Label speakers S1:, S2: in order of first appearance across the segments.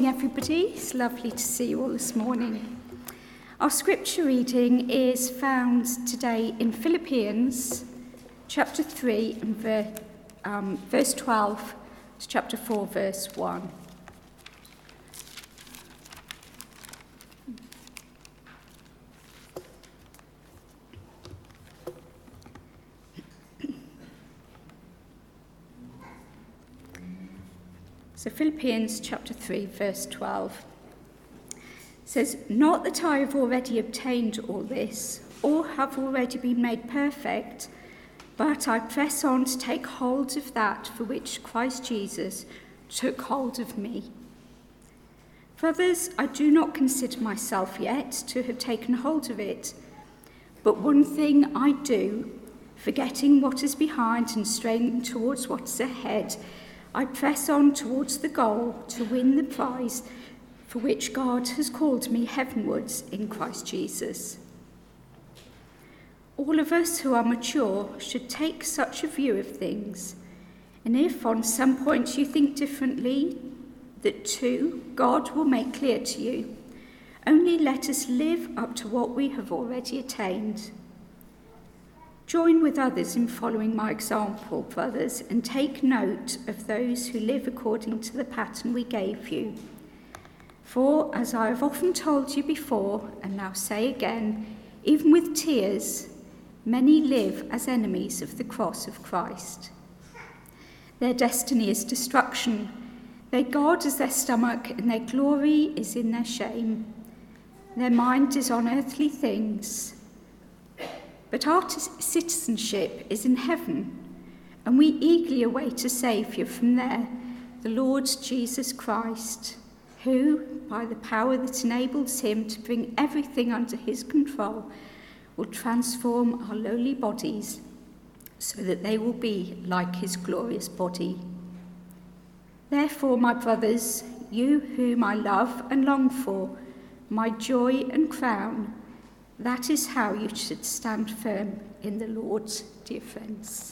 S1: everybody. It's lovely to see you all this morning. Our scripture reading is found today in Philippians chapter 3 and verse 12 to chapter 4, verse 1. So Philippians chapter 3, verse 12 says, "Not that I have already obtained all this, or have already been made perfect, but I press on to take hold of that for which Christ Jesus took hold of me. Brothers, I do not consider myself yet to have taken hold of it, but one thing I do, forgetting what is behind and straining towards what is ahead, I press on towards the goal to win the prize for which God has called me heavenwards in Christ Jesus. All of us who are mature should take such a view of things, and if on some points you think differently, that too God will make clear to you. Only let us live up to what we have already attained. Join with others in following my example, brothers, and take note of those who live according to the pattern we gave you. For, as I have often told you before, and now say again, even with tears, many live as enemies of the cross of Christ. Their destiny is destruction. Their God is their stomach, and their glory is in their shame. Their mind is on earthly things. But our citizenship is in heaven, and we eagerly await a Saviour from there, the Lord Jesus Christ, who, by the power that enables him to bring everything under his control, will transform our lowly bodies so that they will be like his glorious body. Therefore, my brothers, you whom I love and long for, my joy and crown, that is how you should stand firm in the Lord, dear friends."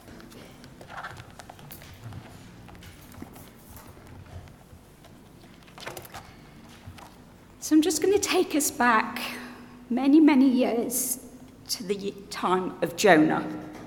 S1: So I'm just going to take us back many, many years to the time of Jonah.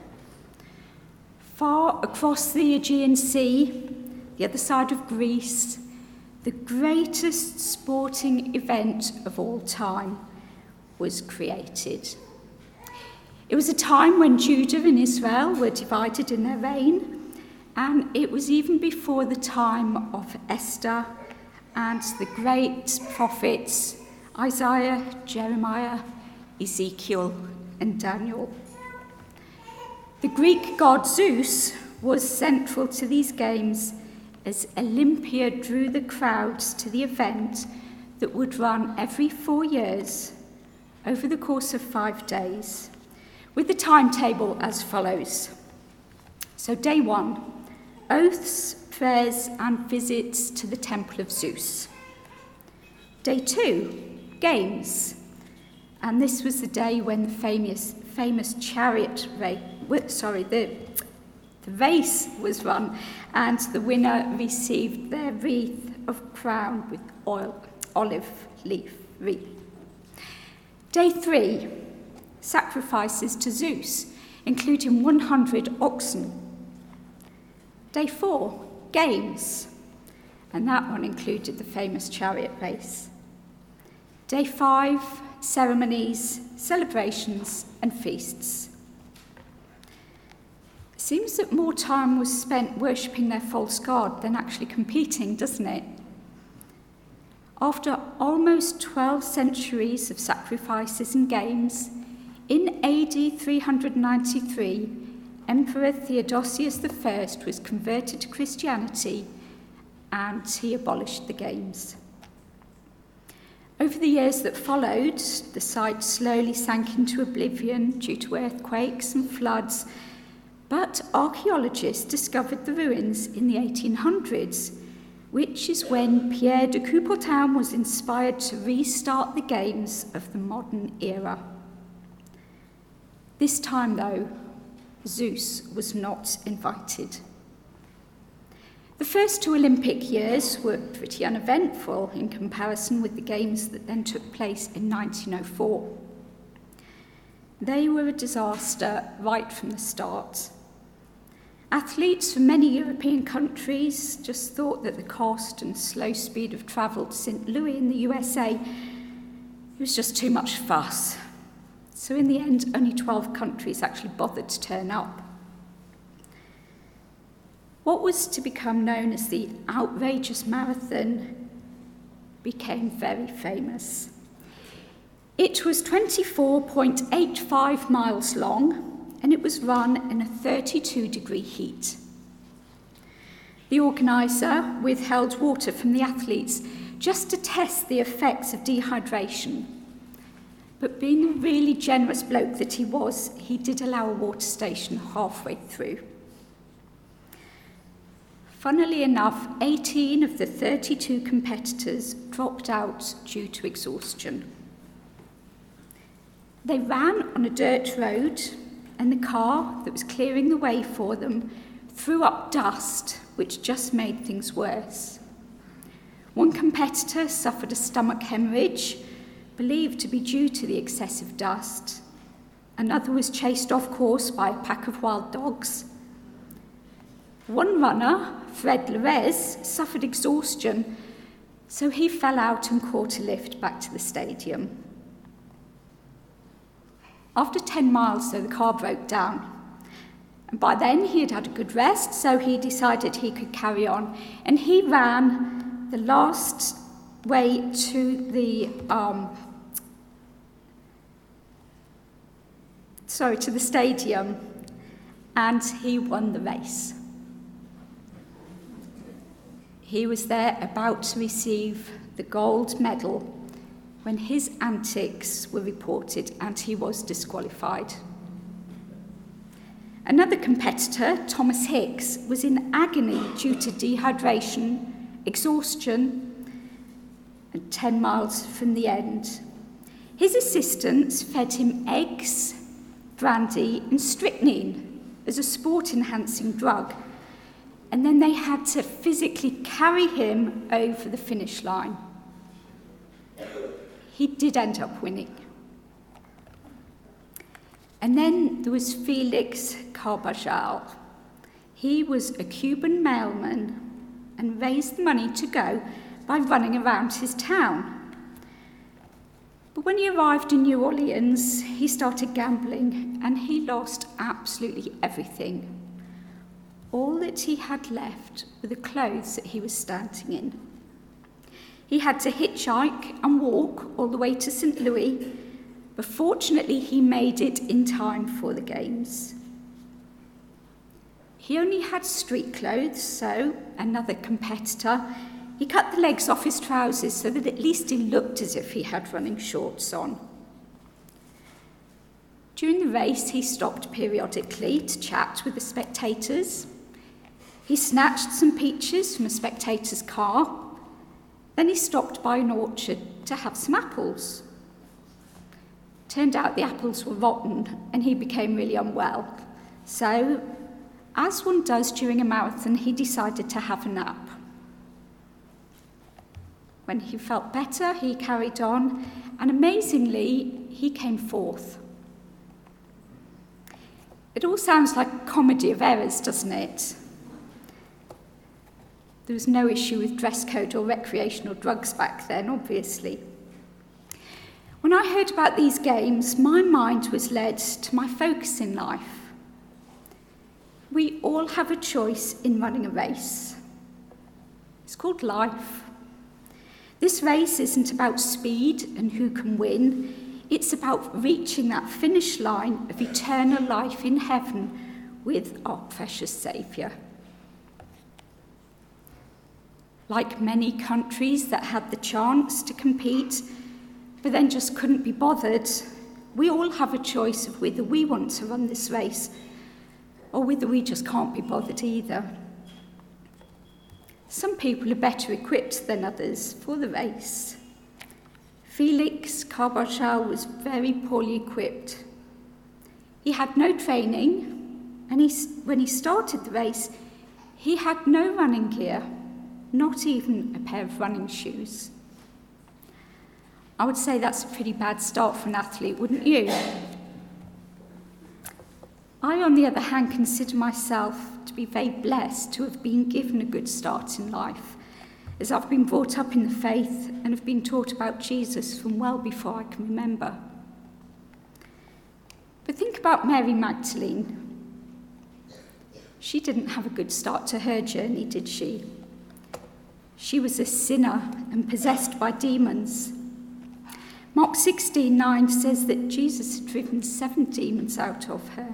S1: Far across the Aegean Sea, the other side of Greece, the greatest sporting event of all time was created. It was a time when Judah and Israel were divided in their reign, and it was even before the time of Esther and the great prophets Isaiah, Jeremiah, Ezekiel, and Daniel. The Greek god Zeus was central to these games as Olympia drew the crowds to the event that would run every 4 years over the course of 5 days, with the timetable as follows. So day 1, oaths, prayers, and visits to the temple of Zeus. Day 2, games. And this was the day when the famous chariot race, the race was run, and the winner received their wreath of crown with olive leaf wreath. Day 3, sacrifices to Zeus, including 100 oxen. Day 4, games, and that one included the famous chariot race. Day 5, ceremonies, celebrations, and feasts. It seems that more time was spent worshipping their false god than actually competing, doesn't it? After almost 12 centuries of sacrifices and games, in AD 393, Emperor Theodosius I was converted to Christianity, and he abolished the games. Over the years that followed, the site slowly sank into oblivion due to earthquakes and floods, but archaeologists discovered the ruins in the 1800s, which is when Pierre de Coubertin was inspired to restart the games of the modern era. This time, though, Zeus was not invited. The first two Olympic years were pretty uneventful in comparison with the Games that then took place in 1904. They were a disaster right from the start. Athletes from many European countries just thought that the cost and slow speed of travel to St. Louis in the USA, it was just too much fuss. So in the end, only 12 countries actually bothered to turn up. What was to become known as the outrageous marathon became very famous. It was 24.85 miles long, and it was run in a 32-degree heat. The organiser withheld water from the athletes just to test the effects of dehydration. But being the really generous bloke that he was, he did allow a water station halfway through. Funnily enough, 18 of the 32 competitors dropped out due to exhaustion. They ran on a dirt road, and the car that was clearing the way for them threw up dust, which just made things worse. One competitor suffered a stomach hemorrhage, believed to be due to the excessive dust. Another was chased off course by a pack of wild dogs. One runner, Fred Larez, suffered exhaustion, so he fell out and caught a lift back to the stadium. After 10 miles, though, the car broke down. And by then, he had had a good rest, so he decided he could carry on. And he ran the last way to the stadium, and he won the race. He was there about to receive the gold medal when his antics were reported and he was disqualified. Another competitor, Thomas Hicks, was in agony due to dehydration, exhaustion, and 10 miles from the end. His assistants fed him eggs, brandy, and strychnine as a sport-enhancing drug, and then they had to physically carry him over the finish line. He did end up winning. And then there was Felix Carbajal. He was a Cuban mailman and raised the money to go by running around his town. But when he arrived in New Orleans, he started gambling and he lost absolutely everything. All that he had left were the clothes that he was standing in. He had to hitchhike and walk all the way to St. Louis, but fortunately he made it in time for the Games. He only had street clothes, so another competitor, he cut the legs off his trousers so that at least he looked as if he had running shorts on. During the race, he stopped periodically to chat with the spectators. He snatched some peaches from a spectator's car. Then he stopped by an orchard to have some apples. Turned out the apples were rotten and he became really unwell. So, as one does during a marathon, he decided to have a nap. When he felt better, he carried on, and amazingly, he came fourth. It all sounds like a comedy of errors, doesn't it? There was no issue with dress code or recreational drugs back then, obviously. When I heard about these games, my mind was led to my focus in life. We all have a choice in running a race. It's called life. This race isn't about speed and who can win. It's about reaching that finish line of eternal life in heaven with our precious Saviour. Like many countries that had the chance to compete, but then just couldn't be bothered, we all have a choice of whether we want to run this race or whether we just can't be bothered either. Some people are better equipped than others for the race. Felix Carbajal was very poorly equipped. He had no training, and when he started the race, He had no running gear, not even a pair of running shoes. I would say that's a pretty bad start for an athlete, wouldn't you? I, on the other hand, consider myself to be very blessed to have been given a good start in life, as I've been brought up in the faith and have been taught about Jesus from well before I can remember. But think about Mary Magdalene. She didn't have a good start to her journey, did she? She was a sinner and possessed by demons. Mark 16:9 says that Jesus had driven 7 demons out of her.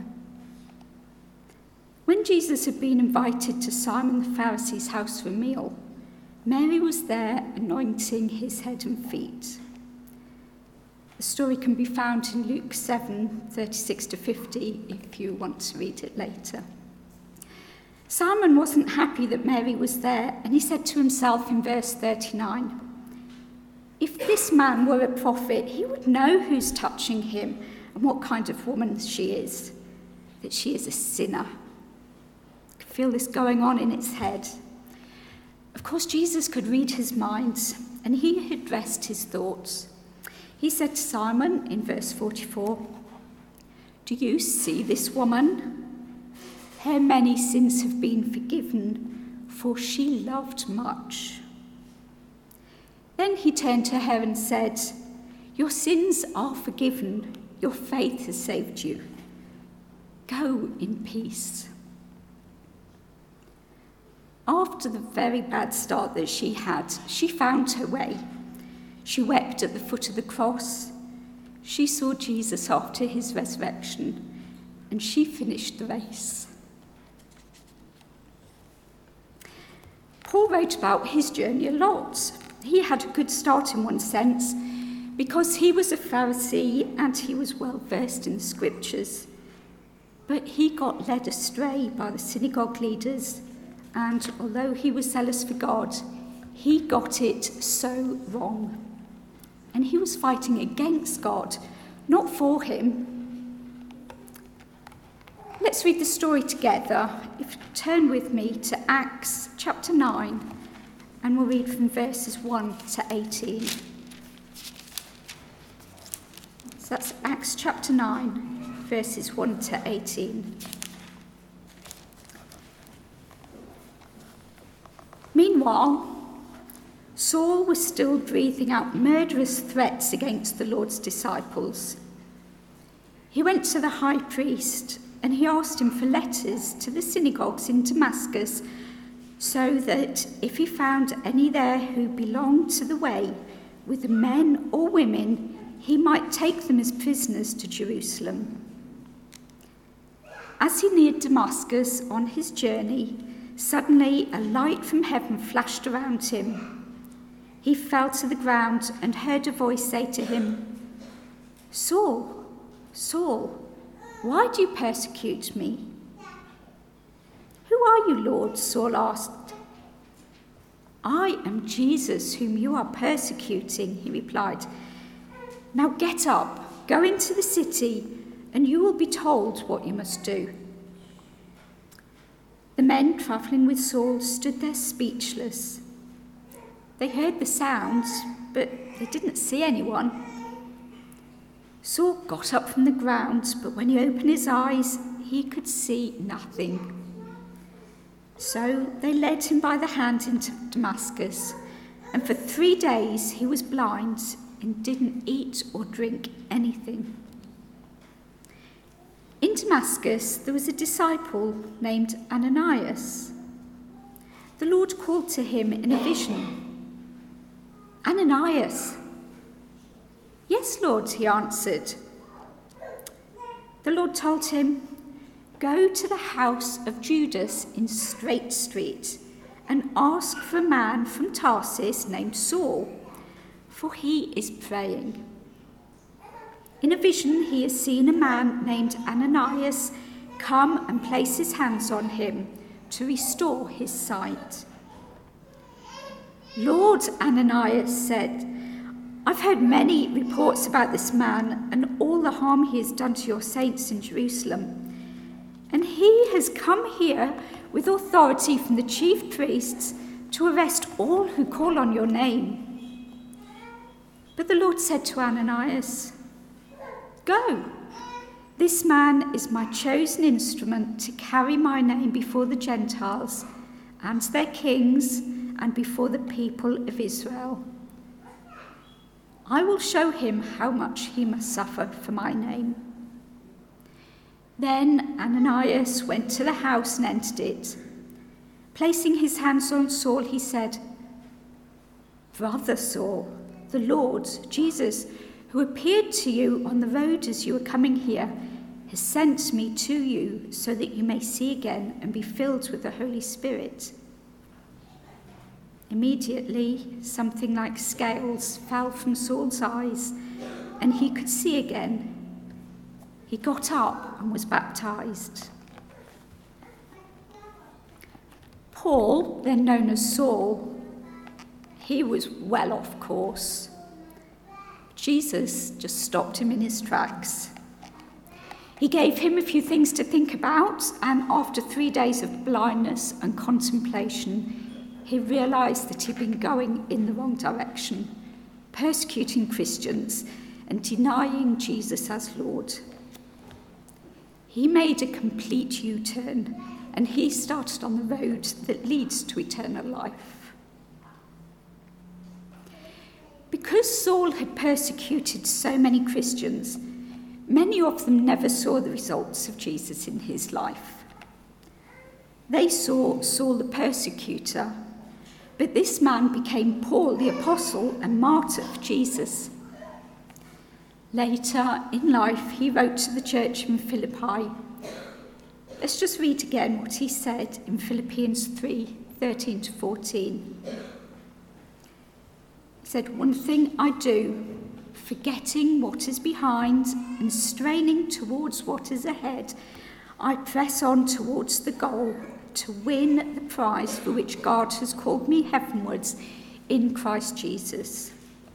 S1: When Jesus had been invited to Simon the Pharisee's house for a meal, Mary was there anointing his head and feet. The story can be found in Luke 7:36-50 if you want to read it later. Simon wasn't happy that Mary was there, and he said to himself in verse 39, "If this man were a prophet, he would know who's touching him and what kind of woman she is, that she is a sinner." I could feel this going on in its head. Of course, Jesus could read his mind, and he addressed his thoughts. He said to Simon in verse 44, "Do you see this woman? Her many sins have been forgiven, for she loved much." Then he turned to her and said, "Your sins are forgiven. Your faith has saved you. Go in peace." After the very bad start that she had, she found her way. She wept at the foot of the cross. She saw Jesus after his resurrection, and she finished the race. Paul wrote about his journey a lot. He had a good start in one sense, because he was a Pharisee and he was well versed in the scriptures. But he got led astray by the synagogue leaders, and although he was zealous for God, he got it so wrong. And he was fighting against God, not for him. Let's read the story together. If you turn with me to Acts chapter 9, and we'll read from verses 1 to 18. So that's Acts chapter 9, verses 1 to 18. Meanwhile, Saul was still breathing out murderous threats against the Lord's disciples. He went to the high priest and he asked him for letters to the synagogues in Damascus, so that if he found any there who belonged to the way, whether men or women, he might take them as prisoners to Jerusalem. As he neared Damascus on his journey, suddenly a light from heaven flashed around him. He fell to the ground and heard a voice say to him, "Saul, Saul, why do you persecute me?" "Who are you, Lord?" Saul asked. "I am Jesus, whom you are persecuting," he replied. "Now get up, go into the city, and you will be told what you must do." The men travelling with Saul stood there speechless. They heard the sounds, but they didn't see anyone. Saul got up from the ground, but when he opened his eyes, he could see nothing. So they led him by the hand into Damascus, and for 3 days he was blind and didn't eat or drink anything. In Damascus there was a disciple named Ananias. The Lord called to him in a vision, "Ananias." "Yes, Lord," he answered. The Lord told him, "Go to the house of Judas in Straight Street and ask for a man from Tarsus named Saul, for he is praying. In a vision he has seen a man named Ananias come and place his hands on him to restore his sight." "Lord," Ananias said, "I've heard many reports about this man and all the harm he has done to your saints in Jerusalem. And he has come here with authority from the chief priests to arrest all who call on your name." But the Lord said to Ananias, "Go. This man is my chosen instrument to carry my name before the Gentiles and their kings and before the people of Israel. I will show him how much he must suffer for my name." Then Ananias went to the house and entered it. Placing his hands on Saul, he said, "Brother Saul, the Lord, Jesus, who appeared to you on the road as you were coming here, has sent me to you so that you may see again and be filled with the Holy Spirit." Immediately, something like scales fell from Saul's eyes, and he could see again. He got up and was baptized. Paul, then known as Saul, he was well off course. Jesus just stopped him in his tracks. He gave him a few things to think about, and after 3 days of blindness and contemplation, he realized that he'd been going in the wrong direction, persecuting Christians and denying Jesus as Lord. He made a complete U-turn, and he started on the road that leads to eternal life. Because Saul had persecuted so many Christians, many of them never saw the results of Jesus in his life. They saw Saul the persecutor, but this man became Paul the apostle and martyr for Jesus. Later in life, he wrote to the church in Philippi. Let's just read again what he said in Philippians 3:13 to 14. He said, "One thing I do, forgetting what is behind and straining towards what is ahead, I press on towards the goal to win the prize for which God has called me heavenwards in Christ Jesus."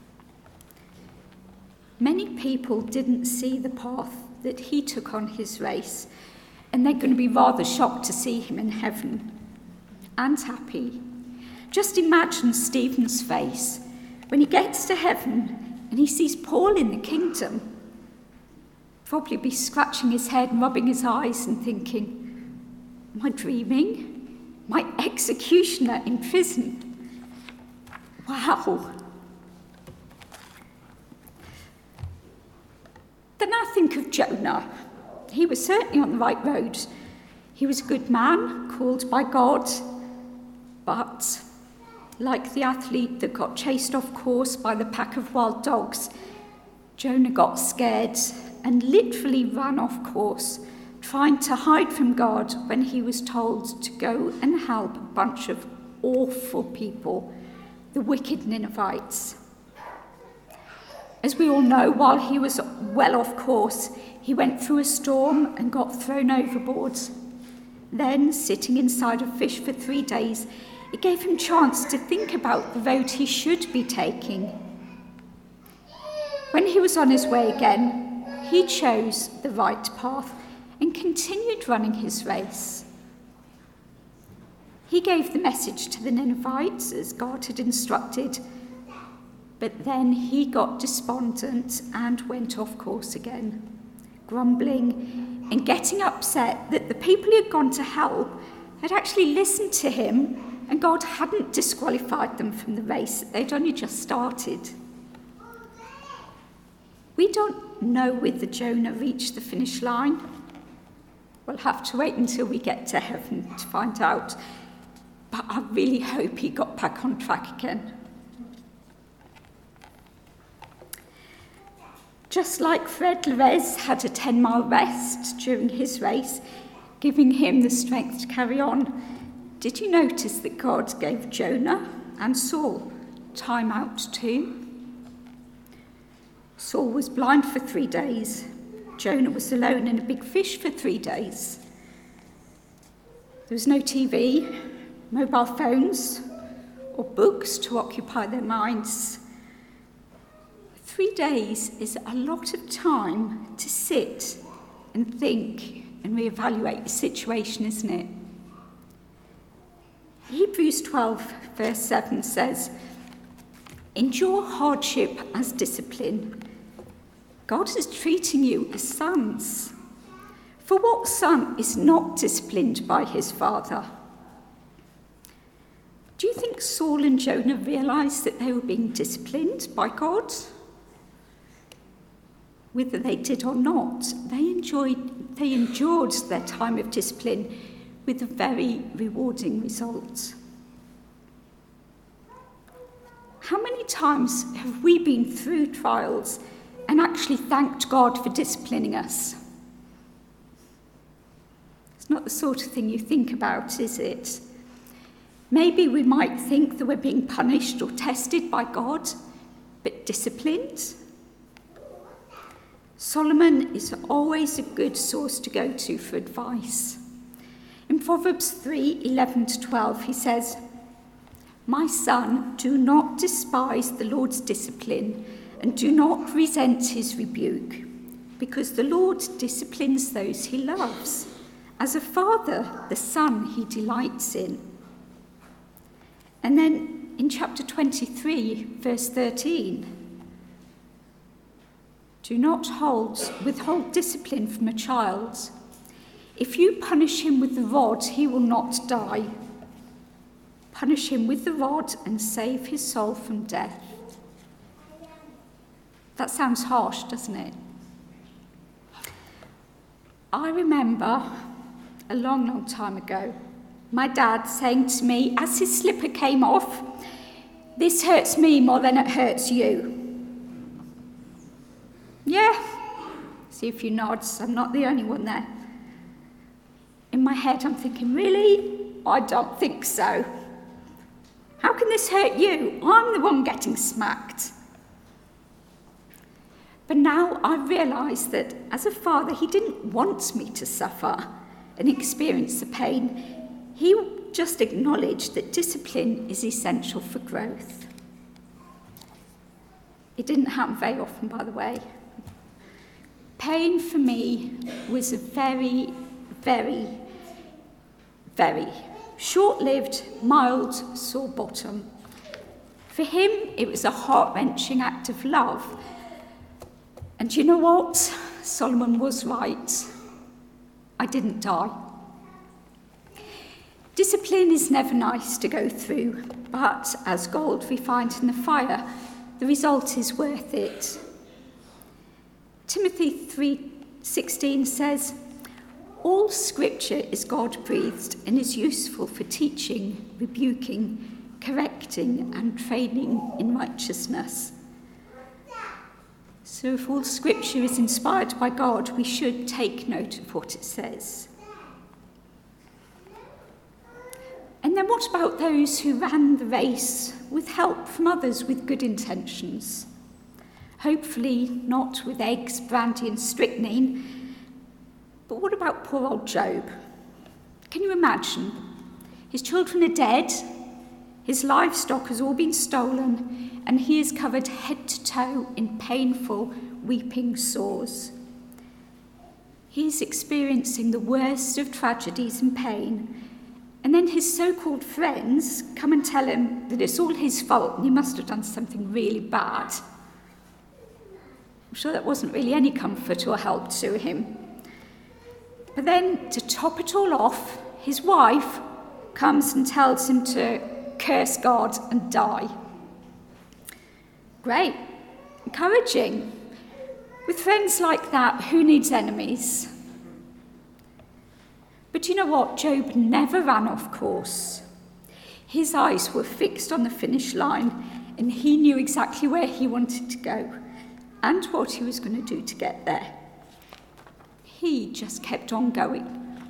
S1: Many people didn't see the path that he took on his race, and they're going to be rather shocked to see him in heaven and happy. Just imagine Stephen's face when he gets to heaven and he sees Paul in the kingdom. Probably be scratching his head and rubbing his eyes and thinking, "Am I dreaming? My executioner in prison? Wow." Then I think of Jonah. He was certainly on the right road. He was a good man, called by God, but like the athlete that got chased off course by the pack of wild dogs, Jonah got scared and literally ran off course, trying to hide from God when he was told to go and help a bunch of awful people, the wicked Ninevites. As we all know, while he was well off course, he went through a storm and got thrown overboard. Then, sitting inside a fish for 3 days, it gave him chance to think about the road he should be taking. When he was on his way again, he chose the right path and continued running his race. He gave the message to the Ninevites as God had instructed, but then he got despondent and went off course again, grumbling and getting upset that the people he had gone to help had actually listened to him and God hadn't disqualified them from the race. They'd only just started. We don't know whether Jonah reached the finish line. We'll have to wait until we get to heaven to find out. But I really hope he got back on track again. Just like Fred Lewis had a 10-mile rest during his race, giving him the strength to carry on, did you notice that God gave Jonah and Saul time out too? Saul was blind for 3 days. Jonah was alone in a big fish for 3 days. There was no TV, mobile phones, or books to occupy their minds. 3 days is a lot of time to sit and think and reevaluate the situation, isn't it? Hebrews 12, verse 7 says, "Endure hardship as discipline. God is treating you as sons. For what son is not disciplined by his father?" Do you think Saul and Jonah realised that they were being disciplined by God? Whether they did or not, they endured their time of discipline with a very rewarding result. How many times have we been through trials and actually thanked God for disciplining us? It's not the sort of thing you think about, is it? Maybe we might think that we're being punished or tested by God, but disciplined? Solomon is always a good source to go to for advice. In Proverbs 3:11-12, he says, "My son, do not despise the Lord's discipline, and do not resent his rebuke, because the Lord disciplines those he loves. As a father, the son he delights in." And then in chapter 23, verse 13, "Do not withhold discipline from a child. If you punish him with the rod, he will not die. Punish him with the rod and save his soul from death." That sounds harsh, doesn't it? I remember a long, long time ago, my dad saying to me as his slipper came off, "This hurts me more than it hurts you." Yeah, see a few nods, I'm not the only one there. In my head I'm thinking, really? I don't think so. How can this hurt you? I'm the one getting smacked. But now I realise that as a father, he didn't want me to suffer and experience the pain. He just acknowledged that discipline is essential for growth. It didn't happen very often, by the way. Pain for me was a very, very, very short-lived, mild sore bottom. For him, it was a heart-wrenching act of love. And you know what? Solomon was right. I didn't die. Discipline is never nice to go through, but as gold refined in the fire, the result is worth it. Timothy 3:16 says, "All scripture is God-breathed and is useful for teaching, rebuking, correcting, and training in righteousness." So if all scripture is inspired by God, we should take note of what it says. And then what about those who ran the race with help from others with good intentions? Hopefully not with eggs, brandy and strychnine. But what about poor old Job? Can you imagine? His children are dead, his livestock has all been stolen, and he is covered head to toe in painful, weeping sores. He's experiencing the worst of tragedies and pain, and then his so-called friends come and tell him that it's all his fault and he must have done something really bad. I'm sure that wasn't really any comfort or help to him. But then, to top it all off, his wife comes and tells him to curse God and die. Great, encouraging. With friends like that, who needs enemies? But you know what? Job never ran off course. His eyes were fixed on the finish line, and he knew exactly where he wanted to go and what he was going to do to get there. He just kept on going.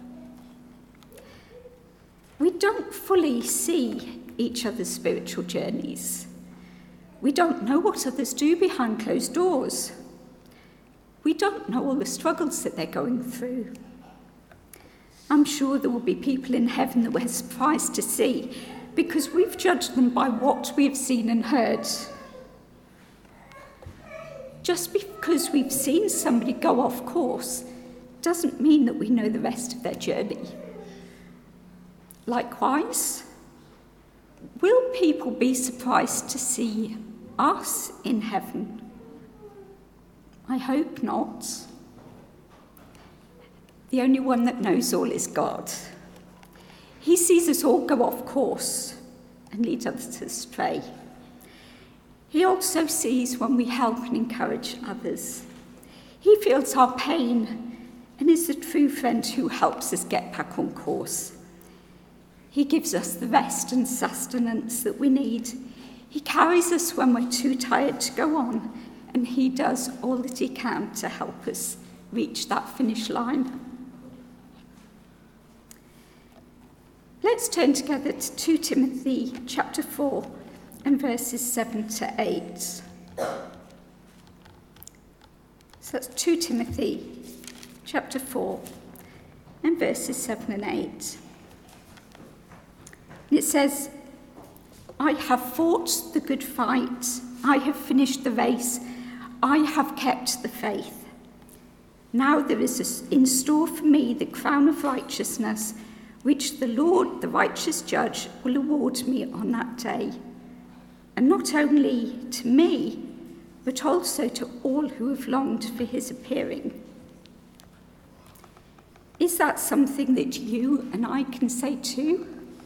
S1: We don't fully see each other's spiritual journeys. We don't know what others do behind closed doors. We don't know all the struggles that they're going through. I'm sure there will be people in heaven that we're surprised to see because we've judged them by what we've seen and heard. Just because we've seen somebody go off course doesn't mean that we know the rest of their journey. Likewise, Will people be surprised to see us in heaven? I hope not. The only one that knows all is God. He sees us all go off course and lead us astray. He also sees when we help and encourage others. He feels our pain and is the true friend who helps us get back on course. He gives us the rest and sustenance that we need. He carries us when we're too tired to go on, and he does all that he can to help us reach that finish line. Let's turn together to 2 Timothy chapter 4 and verses 7 to 8. So that's 2 Timothy chapter 4 and verses 7 and 8. And it says, I have fought the good fight, I have finished the race, I have kept the faith. Now there is in store for me the crown of righteousness, which the Lord, the righteous judge, will award me on that day. And not only to me, but also to all who have longed for his appearing. Is that something that you and I can say too?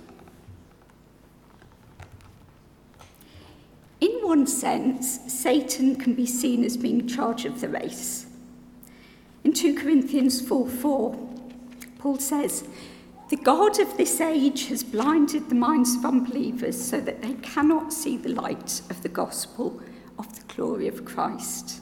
S1: In one sense, Satan can be seen as being in charge of the race. In 2 Corinthians 4:4, Paul says, the God of this age has blinded the minds of unbelievers so that they cannot see the light of the gospel of the glory of Christ.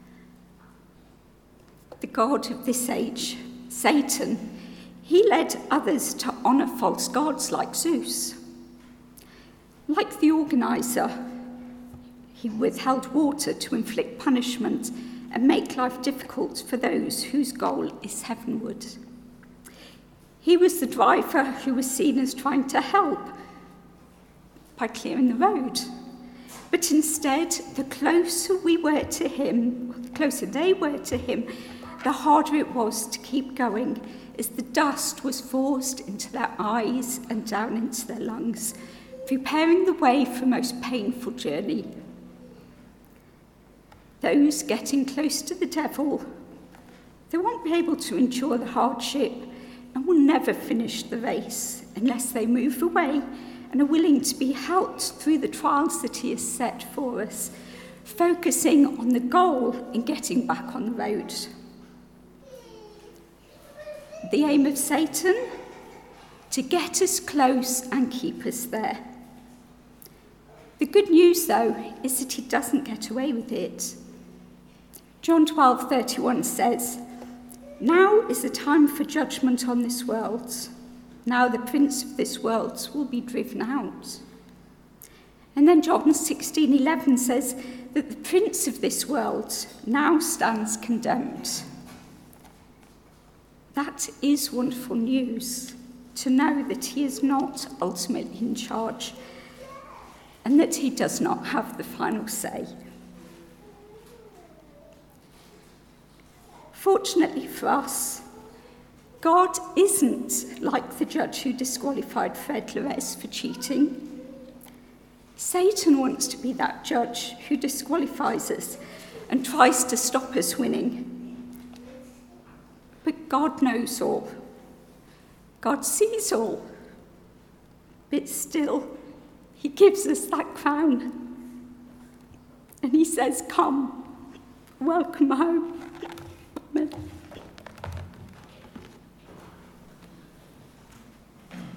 S1: The God of this age, Satan, he led others to honour false gods like Zeus. Like the organiser, he withheld water to inflict punishment and make life difficult for those whose goal is heavenward. He was the driver who was seen as trying to help by clearing the road. But instead, the closer we were to him, the closer they were to him, the harder it was to keep going as the dust was forced into their eyes and down into their lungs, preparing the way for a most painful journey. Those getting close to the devil, they won't be able to endure the hardship and will never finish the race unless they move away and are willing to be helped through the trials that he has set for us, focusing on the goal in getting back on the road. The aim of Satan? To get us close and keep us there. The good news, though, is that he doesn't get away with it. John 12:31 says, now is the time for judgment on this world. Now the prince of this world will be driven out. And then John 16:11 says that the prince of this world now stands condemned. That is wonderful news, to know that he is not ultimately in charge and that he does not have the final say. Fortunately for us, God isn't like the judge who disqualified Fred Lorez for cheating. Satan wants to be that judge who disqualifies us and tries to stop us winning. But God knows all. God sees all. But still, he gives us that crown. And he says, come, welcome home.